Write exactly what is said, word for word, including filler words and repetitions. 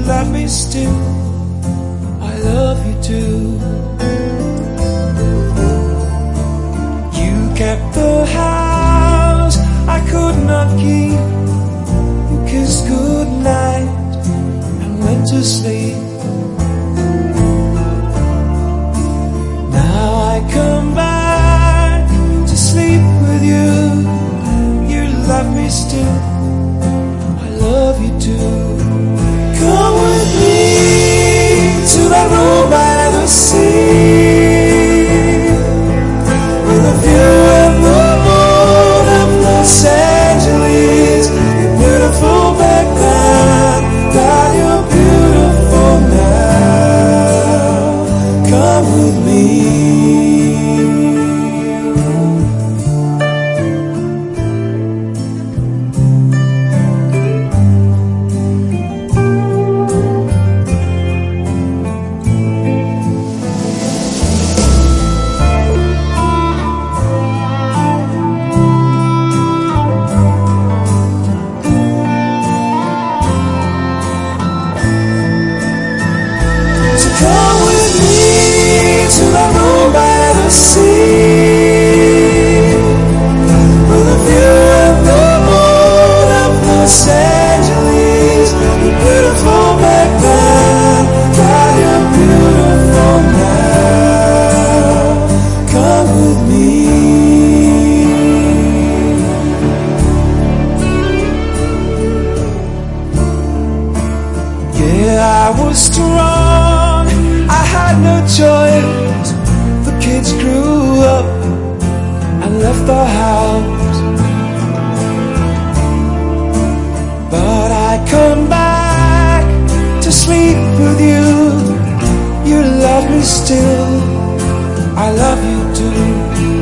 love me still, I love you too. You kept the house I could not keep. You kissed goodnight and went to sleep. Now I come back to sleep with you. You love me still, I love you too. Come with me to that room by the sea, with a view of the moon of Los Angeles. You're beautiful back then, God, you're beautiful now. Come with me. I was strong, I had no choice. The kids grew up and left the house, but I come back to sleep with you. You love me still, I love you too.